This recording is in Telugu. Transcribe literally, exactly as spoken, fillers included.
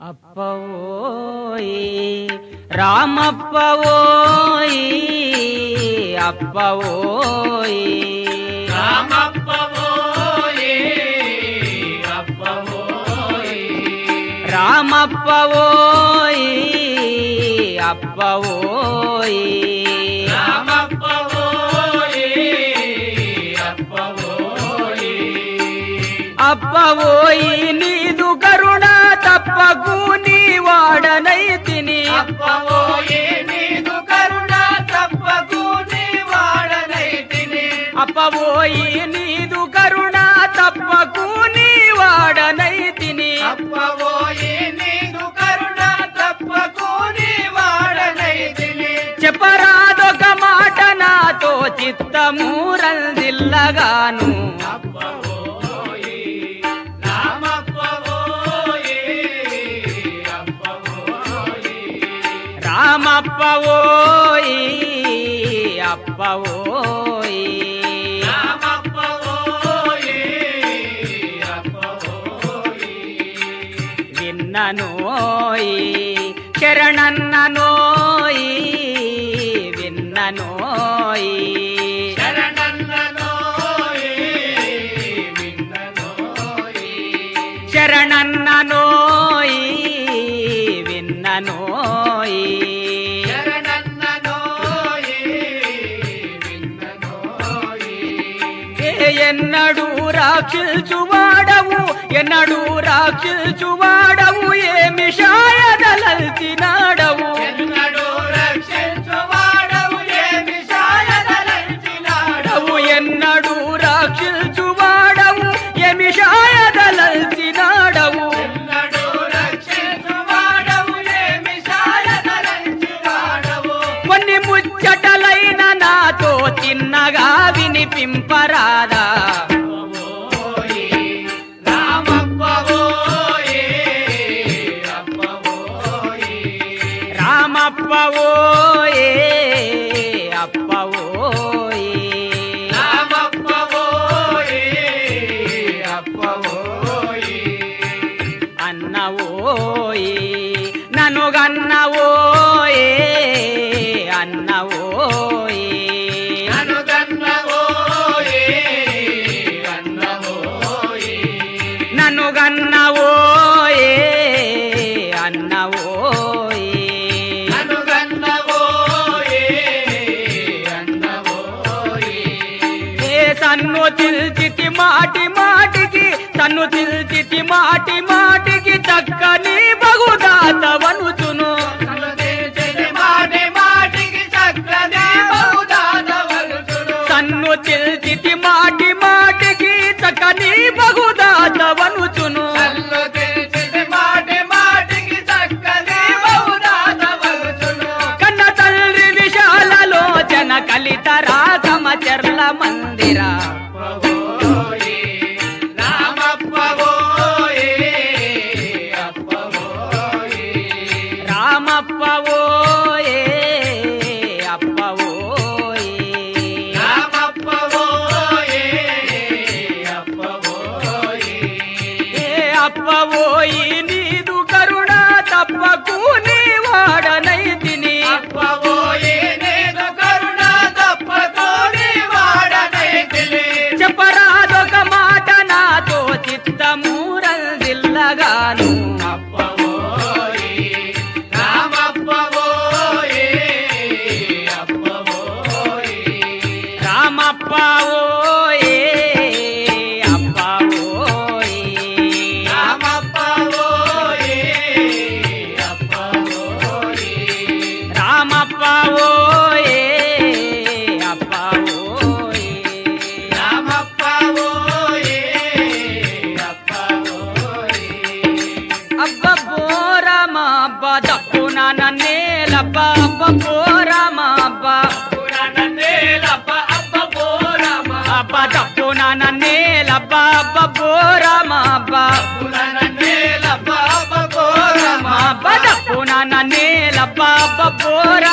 అప్పవోయి రామప్పవోయి అప్పవోయి రామప్పవోయి అప్పవోయి రామప్పవోయి అప్పవోయి రామప్పవోయి అప్పవోయి అప్పవోయి నీదు కరుణ తప్పకు నీ వాడనైతిని అప్పవోయి నీదు కరుణ తప్పకు నీ వాడనైతిని అప్పవోయి నీదు కరుణ తప్పకు నీ వాడనైతిని అప్పవోయి నీదు కరుణ తప్పకు నీ వాడనైతిని చెప్పరాదొక మాట నాతో చిత్తమూరందిల్లగాను అప్పవోయి రామప్పవోయి అప్పవోయి రామప్పవోయి అప్పవోయి రామప్పవోయి అప్పవోయి విన్ననోయి శరణన్ననోయి విన్ననోయి శరణన్ననోయి విన్ననోయి శరణన్ననోయి విన్ననోయి శరణన్ననోయి విన్ననోయి ఎన్నడూ రాక్షిల్చువాడవు ఎన్నడూ రాక్షిల్చువాడవు ఏమి షాయదలల్చినాడవు ఎన్నడూ రక్షించువాడవు ఏమి సాయదలంచినాడవు ఎన్నడూ రాక్షిల్చువాడవు ఏమి షాయదలల్చినాడవు ఎన్నడూ రక్షించువాడవు ఏమి సాయదలంచినాడవు కొన్ని ముచ్చటలైన నాతో చిన్నగా వినిపింపరాదా అప్పవోయి రామప్పవోయి అప్పవోయి రామప్పవోయే అప్పవోయే రామప్పవోయి అప్పవోయి అన్నవోయే నన్ను గన్నవోయే అన్నవోయే అనుగన్నవోయి అన్నవోయి నన్ను గన్నవోయే అన్నవోయే అనుగన్నవోయి అన్నవోయి ఏ సన్ను చిల్చితి మాటి మాటికి సన్ను చిల్చితి మాటి మాటికి చక్కని బగుదాతవనుచును కలదేశని మాటి మాటికి చక్కని బహుదానవలుచును సన్ను చిల్చితి మాటి మాటికి చక్కని బగుదాతవనుచును కల్లు తెరిచితి మాటి మాటికి చక్కని బహుదానవలుచును కన్న తల్లి విశాలలోచన కలిత రాగమ చెర్ల మందిర అప్పవోయి రామప్పవోయి అప్పవోయి రామప్పవోయే అప్పవోయే రామప్పవోయి అప్పవోయి ఏ అప్పవోయి నీదు కరుణ తప్పకు నీ వాడనైతిని అప్పవోయి నేను కరుణ తప్పతోని వాడనైతిని చెప్పరాదొక మాట నాతో చిత్తమూరందిల్లగాను అప్పవోయి రామప్పవోయి అప్పవోయి రామప్పవోయే అప్పవోయే రామప్పవోయి అప్పవోయి రామప్పవోయే అప్పవోయే రామప్పవోయి అప్పవోయి అబ్బోరమా అబ్బ దక్కున నన్నేలబ్బ అబ్బోరమా అబ్బ పురాణేలప్ప అప్పవోరమ అబ్బ దక్కున నన్నేలబ్బ అబ్బోరమా అబ్బ పురాణేలప్ప అప్పవోరమ అబ్బ దక్కున నన్నేలబ్బ అబ్బోరమా